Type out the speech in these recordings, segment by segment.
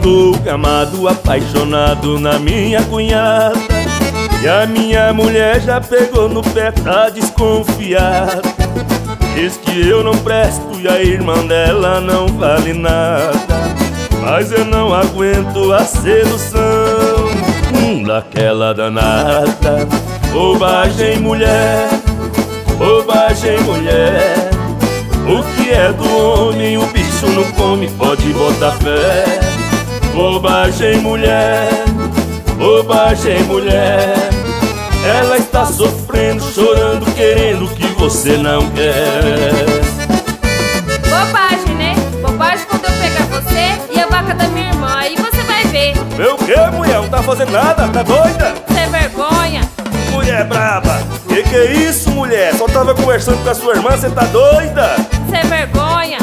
estou gamado, apaixonado na minha cunhada, e a minha mulher já pegou no pé, tá desconfiada. Diz que eu não presto e a irmã dela não vale nada, mas eu não aguento a sedução daquela danada. Bobagem, mulher, bobagem, mulher. O que é do homem o bicho não come, pode botar fé. Bobagem, mulher, bobagem, mulher. Ela está sofrendo, chorando, querendo o que você não quer. Bobagem, né? Bobagem quando eu pegar você e a vaca da minha irmã, aí você vai ver. Meu que, mulher? Não tá fazendo nada? Tá doida? Sem vergonha. Mulher braba. Que é isso, mulher? Só tava conversando com a sua irmã, você tá doida? Sem vergonha.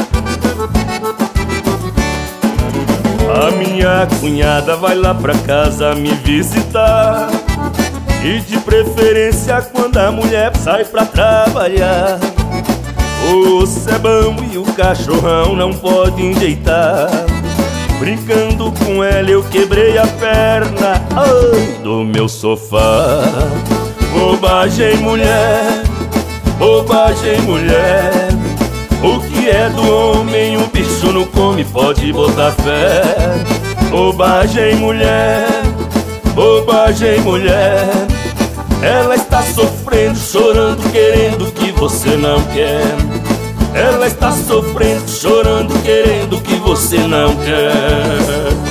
A minha cunhada vai lá pra casa me visitar, e de preferência quando a mulher sai pra trabalhar. O cebão e o cachorrão não podem enjeitar. Brincando com ela eu quebrei a perna, ai, do meu sofá. Bobagem, mulher, bobagem, mulher. O que é do homem o bicho não come, pode botar fé. Bobagem, mulher, bobagem, mulher. Ela está sofrendo, chorando, querendo o que você não quer. Ela está sofrendo, chorando, querendo o que você não quer.